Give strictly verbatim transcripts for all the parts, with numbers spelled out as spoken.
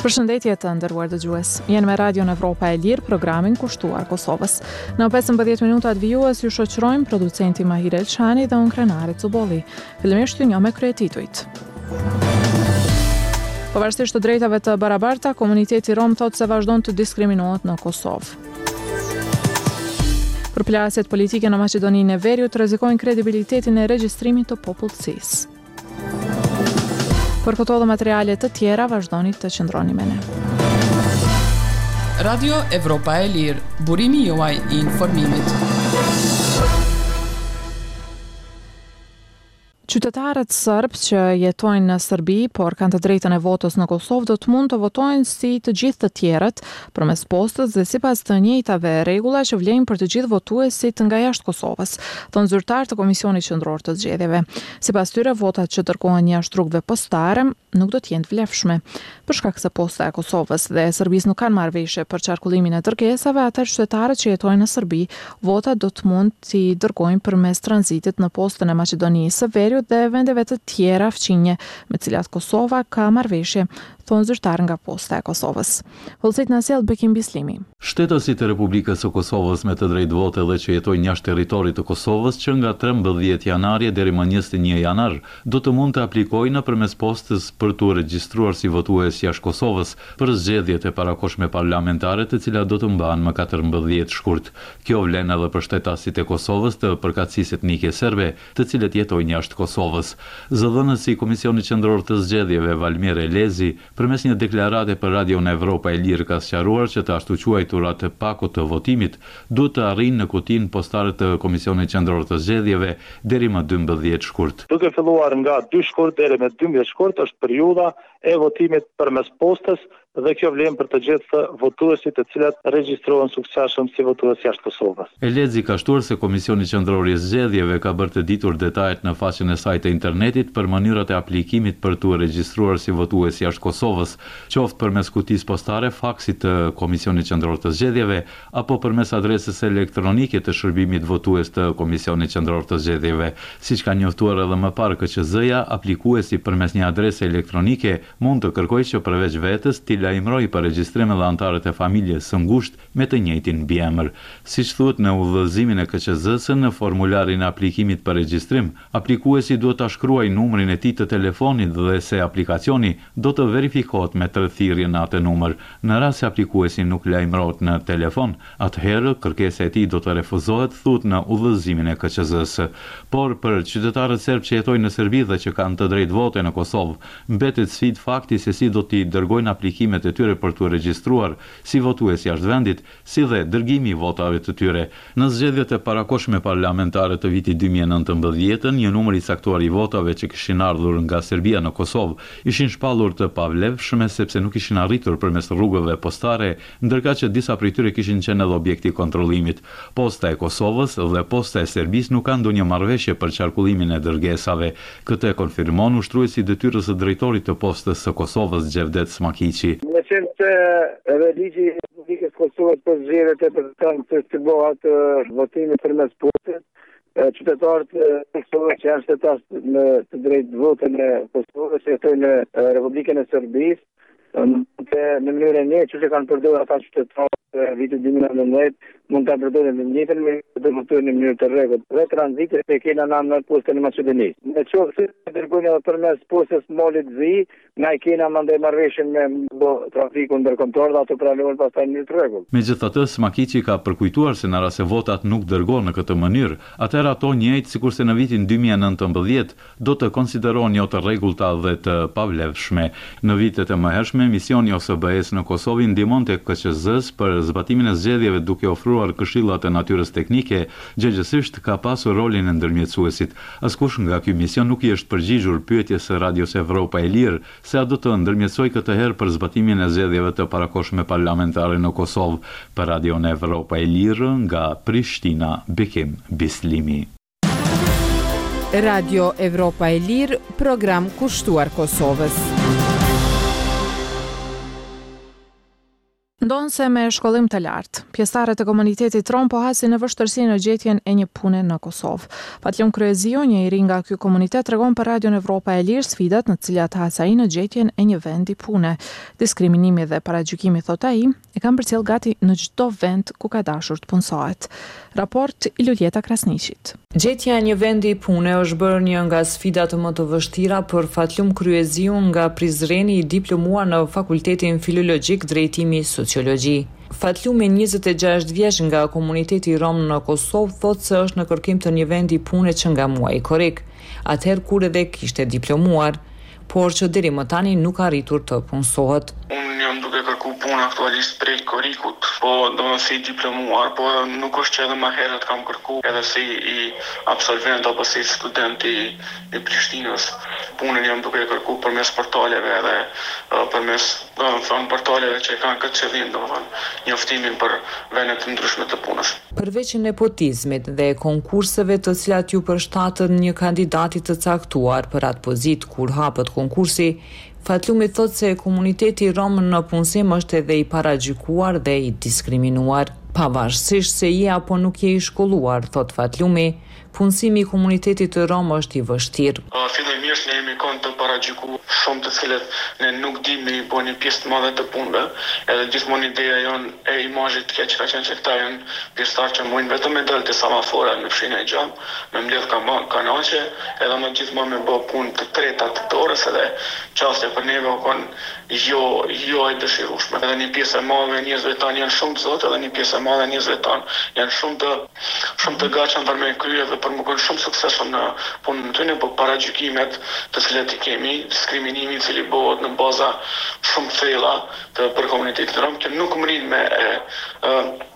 Përshëndetje të nderuar dëgjues. Jeni me Radio Evropa e Lirë, programin kushtuar Kosovës. Në pesëmbëdhjetë minutat vijues ju shoqërojmë producenti Mahir Elçani dhe unë Krenari Cubolli. Fillimisht ju njoh me kryetitujt. Pavarësisht të drejtave të barabarta, komuniteti rom thotë se vazhdon të diskriminohet në Kosovë. Përplasjet politike në Maqedoninë e Veriut rrezikojnë kredibilitetin e regjistrimit të popullsisë. Për këto dhe materiale të tjera, vazhdoni të qëndroni me ne. Radio Evropa e Lirë, burimi juaj i informimit. Qytetarët sërbë që jetojnë në Serbi, por kanë të drejtën e votës në Kosovë, do të mund të votojnë si të gjithë të tjerët, përmes postës dhe sipas të njëjtave rregulla që vlejnë për të gjithë votuesit nga jashtë Kosovës, thonë zyrtar të Komisionit Qendror të Zgjedhjeve. Sipas tyre, votat që dërgohen jashtë rrugëve postare nuk do të jenë të vlefshme. Për shkak se posta e Kosovës dhe e Serbisë nuk kanë marrëveshje për qarkullimin e dërgesave, ata qytetarët që jetojnë në Serbi, votat do të mund t'i dërgojnë përmes tranzitit në postën e Maqedonisë së Veriut dhe vendeve të tjera fqinje me cilat Kosova ka marrëveshje, thonë zyrtar nga posta e Kosovës. Vëllësit na sjell Bekim Bislimi. Shtetësit e Republikës së Kosovës me të drejtë vote dhe që jetojnë jashtë territorit të Kosovës që nga trembëdhjetë janari deri më njëzet e një janar do të mund të aplikojnë nëpërmes postës për të regjistruar si votues jashtë Kosovës për zgjedhjet e parakohshme parlamentare, të cilat do të mbahen më katërmbëdhjetë shkurt. Kjo vlen edhe për shtetasit e Kosovës të përkatësisë etnike serbe, të cilët jetojnë jashtë Kosovës. Zëdhënësi i Komisionit Qendror të Zgjedhjeve Valmir Elezi përmes një deklarate për Radio Evropa e Lirë ka sqaruar që të ashtu quajturat e pakut të votimit duhet të arrijnë në kutinë postare të Komisionit Qendror të Zgjedhjeve deri më dymbëdhjetë shkurt. Duke filluar nga dy shkurt deri me dymbëdhjetë shkurt është periudha e votimit përmes postës dhe kjo vlen për të gjithë votuesit të cilët regjistrohen suksesshëm si votues jashtë Kosovës. Elezi ka shtuar se Komisioni Qendror i Zgjedhjeve ka bërë të ditur detajet në faqen e saj të internetit për mënyrat e aplikimit për të regjistruar si votues jashtë Kosovës, qoftë përmes kutisë postare, faksit të Komisionit Qendror të Zgjedhjeve apo përmes adresës elektronike të shërbimit votues të Komisionit Qendror të Zgjedhjeve. Siç ka njoftuar edhe më parë K Q Z-ja, aplikuesi përmes një adrese elektronike mund të kërkojë që përveç vetes t'i lajmëroi për regjistrim edhe anëtarët e familjes së ngushtë me të njëjtin mbiemër. Siç thuhet në udhëzimin e K Q Z-s në formularin e aplikimit për regjistrim, aplikuesi duhet ta shkruajë numrin e tij të telefonit dhe se aplikacioni do të verifikohet me tërthirrje në atë numër. Në rast se aplikuesi nuk lajmërohet në telefon, atëherë kërkesa e tij do të refuzohet, thuhet në udhëzimin e K Q Z-s. Por për qytetarët serbë që jetojnë në Serbi dhe që kanë të drejtë vote në Kosovë, mbetet sfidë fakti se si do t'i dërgojnë aplikimet e tyre për të regjistruar si votues jashtë vendit, si dhe dërgimi i votave të tyre. Në zgjedhjet e parakohshme parlamentare të vitit dy mijë e nëntëmbëdhjetë, një numër i caktuar i votave që kishin ardhur nga Serbia në Kosovë ishin shpallur të pavlefshme sepse nuk ishin arritur përmes rrugëve postare, ndërkaq që disa prej tyre kishin qenë edhe objekti i kontrollimit. Posta e Kosovës dhe posta e Serbisë nuk kanë ndonjë marrëveshje për qarkullimin e dërgesave. Këtë e konfirmon ushtruesi i detyrës së drejtorit të postës së Kosovës, Gjevdet Smakiqi. Në qenë që edhe ligji i Republikës Kosovës për zgjedhjet e përkatësuar të stipulohet votimi përmes postës, qytetarët e Kosovës që janë shtetas në të drejtë votën e Kosovës, që jetojnë në Republikën e Serbisë, në mënyrë e njëjtë që kanë përdorur ata qytetarë vitit dy mijë e nëntëmbëdhjetë, mund ta përdorën në njëjtën mënyrë të votojnë në mënyrë të rregullt. Dhe tranzitet e kena në postën e Maqedonisë. Në qoftë se dërgojnë edhe përmes postës Molit Zi, na i kena mandej marrëveshjen me trafikun ndërkombëtar dhe ato pranohen pastaj në të rregullt. Megjithatë, Smakiqi ka përkujtuar se në rast se votat nuk dërgohen në këtë mënyrë, atëherë ato njëjtë sikurse në vitin dy mijë e nëntëmbëdhjetë do të konsiderohen jo të rregullta dhe të pavlefshme. Në vitet e mëhershme, misioni O S B E-s në Kosovë ndihmonte K Q Z-s për zbatimin e zgjedhjeve duke ofruar këshillat e natyrës teknike, gjëgjësisht ka pasur rolin e ndërmjetësuesit. Askush nga ky mision nuk i është përgjigjur pyetjes së Radios Evropa e Lirë se a do të ndërmjetësoj këtë herë për zbatimin e zgjedhjeve të parakohshme parlamentare në Kosovë. Për Radio Evropa e Lirë nga Prishtina, Bekim Bislimi. Radio Evropa e Lirë, program kushtuar Kosovës. Ndonse me shkollim të lartë, pjesëtarët e komunitetit rom po hasin në vështirësi në gjetjen e një pune në Kosovë. Fatljum Kryezio, një i ri nga ky komunitet, tregon për Radion Evropa e Lirë sfidat në të cilat has ai në gjetjen e një vendi pune. Diskriminimi dhe paragjykimi, thot ai, e kanë përcjell gati në çdo vend ku ka dashur të punsohet. Raport i Luljeta Krasniqit. Gjetja e një vendi pune është bërë një nga sfidat më të vështira për Fatljum Kryeziu nga Prizreni, i diplomuar në Fakultetin Filologjik Drejtimi Sociologji. Fatljum, njëzet e gjashtë vjeç nga komuniteti rom në Kosovë, thotë se është në kërkim të një vendi pune që nga muaji korrik, atëherë kur edhe kishte diplomuar, por që deri më tani nuk ka arritur të punësohet. Unë jam duke kërku punë aktualisht prej korikut, po do në si diplomuar, po nuk është që edhe më herët kam kërku edhe si i absolvent apo si student i, i Prishtinës. Punën jam duke kërku përmes portaleve edhe përmes do të thonë portaleve që kanë këtë qëllim, do të thonë njoftimin për vende të ndryshme të punës. Përveç nepotizmit dhe konkurseve të cilat ju përshtatën një kandidati të caktuar për atë pozitë kur hapet konkursi, Fatljumi thotë se komuniteti rom në punësim është edhe i paragjykuar dhe i diskriminuar. Pavarësisht se je apo nuk je i shkolluar, thot Fatljumi, punësimi i komunitetit të rom është i vështirë. Fillimisht ne jemi kanë të paragjykuar shumë të cilët ne nuk dimë i bëni pjesë të madhe të punëve, edhe gjithmonë ideja jonë e imazhit të keq ka qenë që këta janë pjesëtarë që mujnë vetëm me dalë të samafora në fshinë e gjam, me mbledh kanaqe, edhe më gjithmonë me bë punë të treta të dorës, edhe çështja për neve kanë jo jo e dëshirueshme. Edhe një pjesë e madhe e njerëzve tanë janë shumë të zotë, edhe një pjesë e madhe e njerëzve tanë janë shumë të shumë të gatshëm për me krye dhe për më qenë shumë suksesshëm në punën e tyre, por paragjykimet të cilat i kemi, diskriminimi i cili bëhet në baza shumë thella të për komunitetin rom, që nuk mrin me e, e,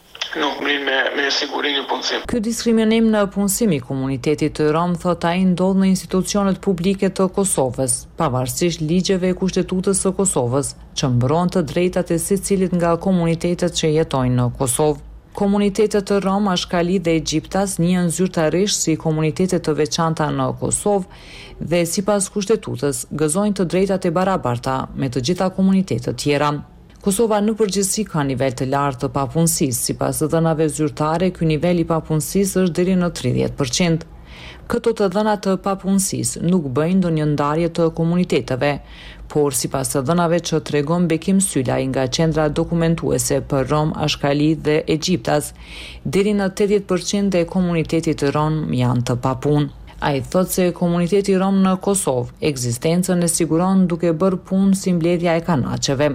nuk mrin me me sigurinë e punësimit. Ky diskriminim në punësim i komunitetit të rom, thot ai, ndodh në institucionet publike të Kosovës, pavarësisht ligjeve e Kushtetutës së Kosovës, që mbron të drejtat e secilit nga komunitetet që jetojnë në Kosovë. Komunitetet të rom, ashkali dhe egjiptas njihen zyrtarisht si komunitete të veçanta në Kosovë dhe sipas kushtetutës gëzojnë të drejtat e barabarta me të gjitha komunitetet tjera. Kosova në përgjithësi ka nivel të lartë të papunësisë, sipas të dhënave zyrtare, ky nivel i papunësisë është deri në tridhjetë përqind. Këto të dhëna të papunësisë nuk bëjnë ndonjë ndarje të komuniteteve, por sipas të dhënave që tregon Bekim Sylaj nga qendra dokumentuese për rom, ashkali dhe egjiptas, deri në tetëdhjetë përqind e komunitetit rom janë të papunë. Ai thotë se komuniteti rom në Kosovë ekzistencën e siguron duke bërë punë si mbledhja e kanaqeve.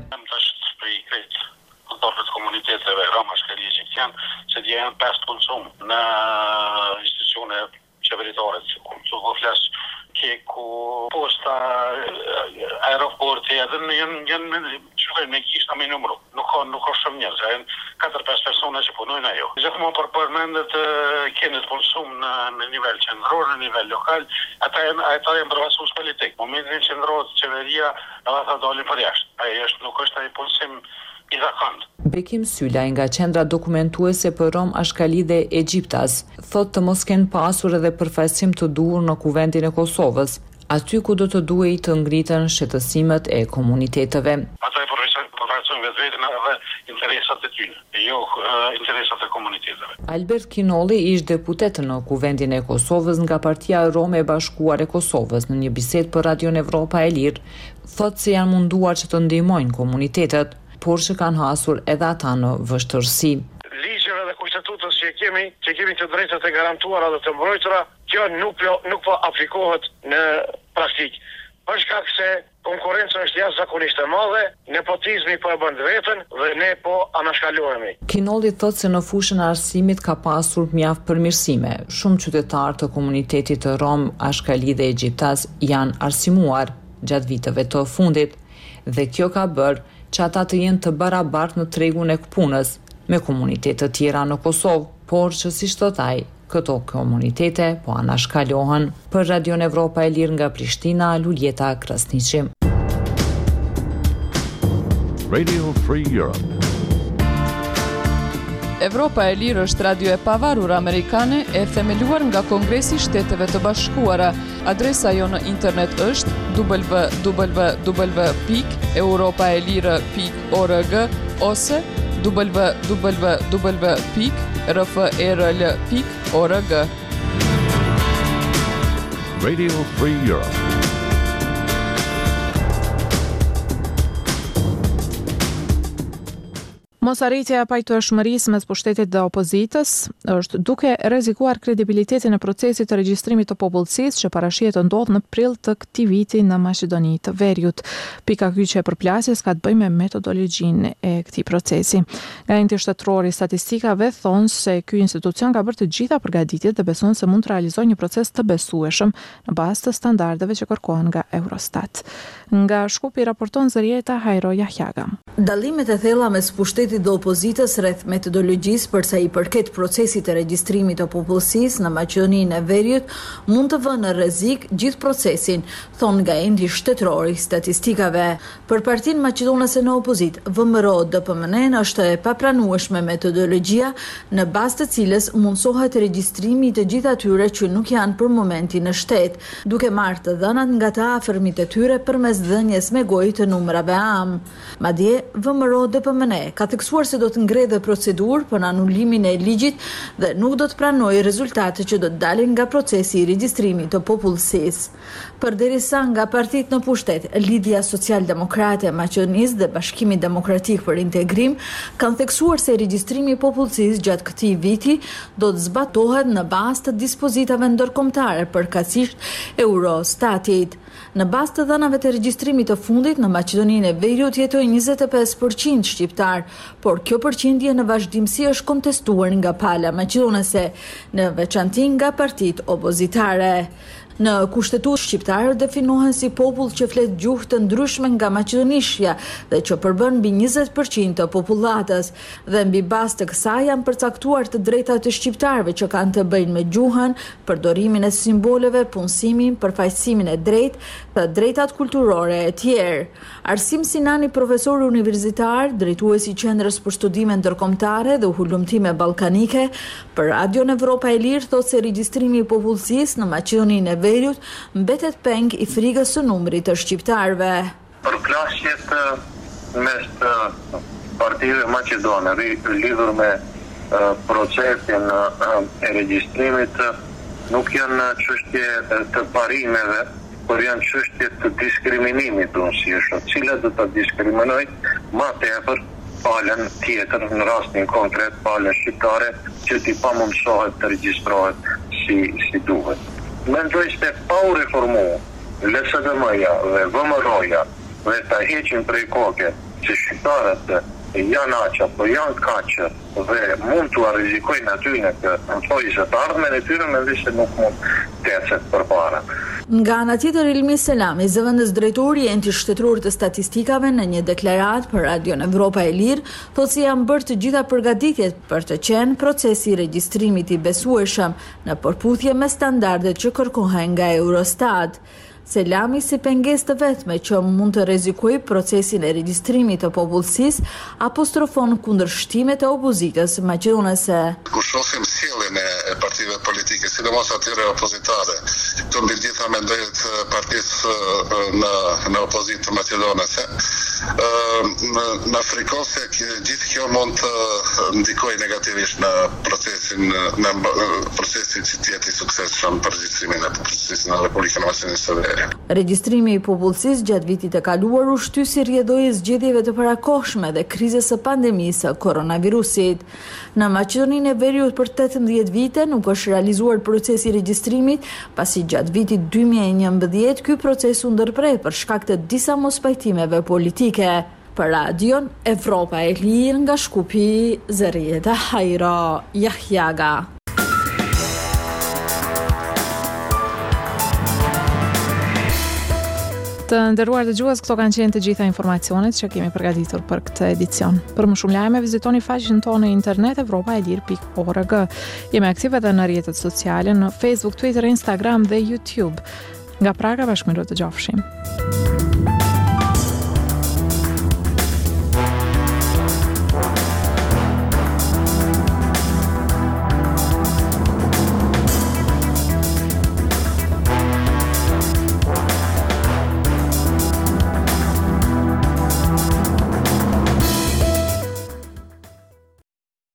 Komuniteteve rom, ashkali, egjiptian, që dje janë pesë punësum në institucione qeveritare, ku flas Keku, posta, aeroporti, edhe janë janë çfarë me kishta me numër. Nuk ka nuk ka shumë njerëz, janë katër pesë persona që punojnë ajo. Gjithmonë për përmendet keni të punësum në në nivel qendror, në nivel lokal, ata janë ata janë përfaqësues politik. Momentin që ndrohet qeveria, ata dalin për jashtë. Ai është nuk është ai punësim i zakont. Bekim Sylaj nga qendra dokumentuese për rom, ashkali dhe egjiptas thotë të mos kenë pasur edhe përfaqësim të duhur në kuvendin e Kosovës, aty ku do të duhej të ngriten shëtësimet e komuniteteve. Ata e përfaqësojnë vetveten edhe interesat e tyre, e jo interesat e komuniteteve. Albert Kinolli ish deputet në kuvendin e Kosovës nga Partia Rome e Bashkuar e Kosovës, në një bisedë për Radion Evropa e Lirë, thotë se janë munduar që të ndihmojnë komunitetet, por që kanë hasur edhe ata në vështërsi. Ligjeve dhe kushtetutës që kemi, që kemi të drejtat e garantuara dhe të mbrojtura, kjo nuk nuk po aplikohet në praktikë. Për shkak se konkurrenca është jashtëzakonisht e madhe, nepotizmi po e bën vetën dhe ne po anashkalohemi. Kinolli thotë se në fushën e arsimit ka pasur mjaft përmirësime. Shumë qytetarë të komunitetit të rom, ashkali dhe egjiptas janë arsimuar gjatë viteve të fundit dhe kjo ka bërë që ata të jenë të barabartë në tregun e punës me komunitete të tjera në Kosovë, por që si thot ai, këto komunitete po anashkalohen. Për Radion Evropa e Lirë nga Prishtina, Luljeta Krasniqi. Radio Free Europe. Evropa e Lirë është radio e pavarur amerikane e themeluar nga Kongresi i Shteteve të Bashkuara. Adresa jo në internet është w w w pikë europaelire pikë org ose w w w pikë r f e r l pikë org. Radio Free Europe. Mosarritja e pajtueshmërisë mes pushtetit dhe opozitës është duke rrezikuar kredibilitetin e procesit të regjistrimit të popullsisë që parashihet të ndodhë në prill të këtij viti në Maqedoni të Veriut. Pika kyçe e përplasjes ka të bëjë me metodologjinë e këtij procesi. Garanti shtetëror i statistikave thonë se ky institucion ka bërë të gjitha përgatitjet dhe besojnë se mund të realizojë një proces të besueshëm në bazë të standardeve që kërkohen nga Eurostat. Nga Shkupi raporton Zërieta Hajro Jahjaga. Dallimet e thella mes pushtetit dhe opozitës rreth metodologjisë për sa i përket procesit të regjistrimit të popullsisë në Maqedoninë e Veriut mund të vënë në rrezik gjithë procesin, thonë nga endi shtetëror i statistikave. Për Partinë Maqedonase në Opozitë, V M R O D P M N është e papranueshme metodologjia në bazë të cilës mundsohet regjistrimi i të gjithë atyre që nuk janë për momentin në shtet, duke marrë të dhënat nga të afërmit e tyre përmes dhënies me gojë të numrave am. Madje V M R O D P M N ka theksuar se do të ngredhë procedurë për anulimin e ligjit dhe nuk do të pranojë rezultate që do të dalin nga procesi i regjistrimit të popullsisë. Përderisa nga partitë në pushtet, Lidhja Social-Demokrate e Maqedonisë dhe Bashkimi Demokratik për Integrim kanë theksuar se regjistrimi i popullsisë gjatë këtij viti do të zbatohet në bazë të dispozitave ndërkombëtare, përkatësisht Eurostatit. Në bazë të dhënave të regjistrimit të fundit në Maqedoninë e Veriut jetojnë njëzet e pesë përqind shqiptar, por kjo përqindje në vazhdimsi është kontestuar nga pala maqedonase, në veçanti nga partitë opozitare. Në kushtetutë shqiptarët definohen si popull që flet gjuhë të ndryshme nga maqedonishja dhe që përbën mbi njëzet përqind të popullatës, dhe mbi bazë të kësaj janë përcaktuar të drejtat të shqiptarëve që kanë të bëjnë me gjuhën, përdorimin e simboleve, punësimin, përfaqësimin e drejtë, të drejtat kulturore e tjerë. Arsim Sinani, profesor universitar, drejtuesi i Qendrës për Studime Ndërkombëtare dhe Ullumtime Ballkanike, për Radion Evropa e Lirë thotë se regjistrimi i popullsisë në Maqedoninë e Veriut mbetet peng i frikës së numrit të shqiptarëve. Përplasjet mes partive maqedone lidhur me procesin e regjistrimit nuk janë çështje të parimeve, por janë çështje të diskriminimit unë, cila do të diskriminoj më tepër palën tjetër, në rastin konkret palën shqiptare, që ti pa mundsohet të regjistrohet si, si duhet. Mendoj se pa u reformu L S D M-ja dhe V M R O-ja dhe ta heqin prej koke që shqiptarët janë aqë apo janë kaqë dhe mund të arrizikojnë atyre të nëmësoj se të ardhmen e tyre me se nuk mund të ecet përpara. Nga ana tjetër, Ilmi Selami, zëvendës drejtori i Enti Shtetëror të Statistikave, në një deklaratë për Radion Evropa e Lirë, thotë se janë bërë të gjitha përgatitjet për të qenë procesi i regjistrimit i besueshëm në përputhje me standardet që kërkohen nga Eurostat. Selami, si pengesë të vetme që mund të rrezikojë procesin e regjistrimit të popullsisë, apostrofon kundërshtimet e opozitës maqedonase. Kur shohim sjelljen e partive politike, sidomos atyre opozitare, të mbi gjitha mendojët partisë në në opozitë maqedonase, na frikon se gjithë kjo mund të ndikojë negativisht në procesin në procesin që të jetë i suksesshëm për regjistrimin e popullsisë në Republikën e Maqedonisë së Veriut. Regjistrimi i popullsisë gjatë vitit të kaluar u shtysi rrjedhojës zgjedhjeve të parakohshme dhe krizës së pandemisë së koronavirusit. Në Maqedoninë e Veriut për tetëmbëdhjetë vite nuk është realizuar procesi i regjistrimit, pasi gjatë vitit dy mijë e njëmbëdhjetë ky proces u ndërprer për shkak të disa mospajtimeve politike. Për Radion Evropa e Lirë nga Shkupi, Zërieta Hajro Jahjaga. Të nderuar dëgjues, këto kanë qenë të gjitha informacionet që kemi përgatitur për këtë edicion. Për më shumë lajme, vizitoni faqen tonë në internet evropa e lirë pikë org. Jemi aktive edhe në rrjetet sociale në Facebook, Twitter, Instagram dhe YouTube. Nga Praga, bashkëmirë të gjofshim.